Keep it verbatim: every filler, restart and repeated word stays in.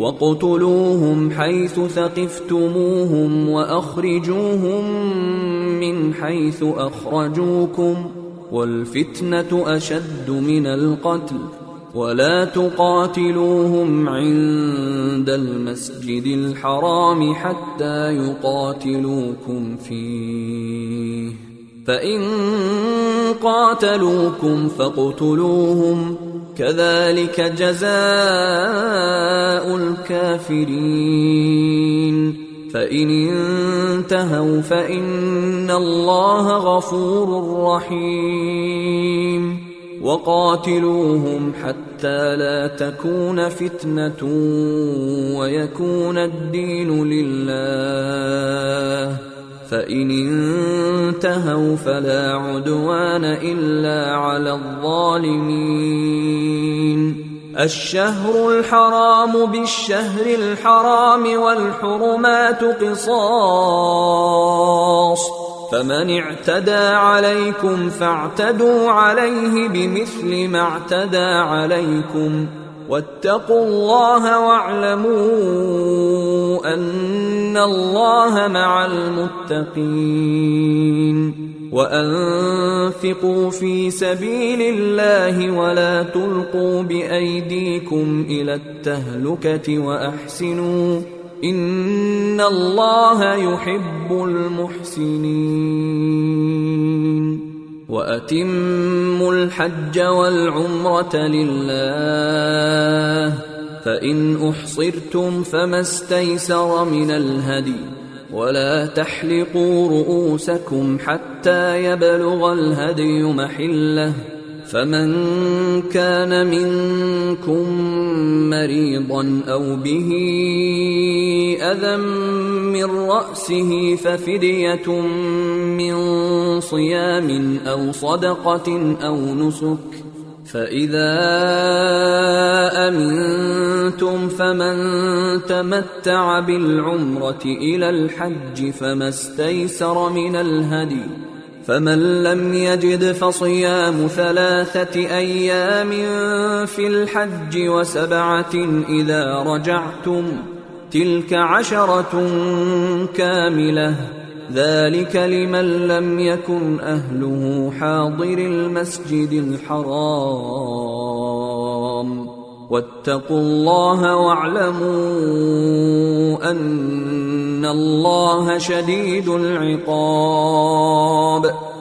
وَاقْتُلُوهُمْ حَيْثُ ثَقِفْتُمُوهُمْ وَأَخْرِجُوهُمْ مِنْ حَيْثُ أَخْرَجُوكُمْ وَالْفِتْنَةُ أَشَدُّ مِنَ الْقَتْلِ وَلَا تُقَاتِلُوهُمْ عِندَ الْمَسْجِدِ الْحَرَامِ حَتَّى يُقَاتِلُوكُمْ فِيهِ فَإِنْ قَاتَلُوكُمْ فَاقْتُلُوهُمْ كَذَلِكَ جَزَاءُ الْكَافِرِينَ فَإِنِ انتهوا فَإِنَّ اللَّهَ غَفُورٌ رَّحِيمٌ وَقَاتِلُوهُمْ حَتَّى لَا تَكُونَ فِتْنَةٌ وَيَكُونَ الدِّينُ لِلَّهِ فَإِنِ انتهوا فَلَا عُدْوَانَ إِلَّا عَلَى الظَّالِمِينَ الشهر الحرام بالشهر الحرام والحرمات قصاص فمن اعتدى عليكم فاعتدوا عليه بمثل ما اعتدى عليكم واتقوا الله واعلموا أن الله مع المتقين وأنفقوا في سبيل الله ولا تلقوا بأيديكم إلى التهلكة وأحسنوا إن الله يحب المحسنين وأتموا الحج والعمرة لله فإن أحصرتم فما استيسر من الهدي ولا تحلقوا رؤوسكم حتى يبلغ الهدي محله فمن كان منكم مريضا أو به أذى من رأسه ففدية من صيام أو صدقة أو نسك فإذا أمنتم فمن تمتع بالعمرة إلى الحج فما استيسر من الهدي فمن لم يجد فصيام ثلاثة أيام في الحج وسبعة إذا رجعتم تلك عشرة كاملة ذلك لمن لم يكن أهله حاضر المسجد الحرام واتقوا الله واعلموا أن الله شديد العقاب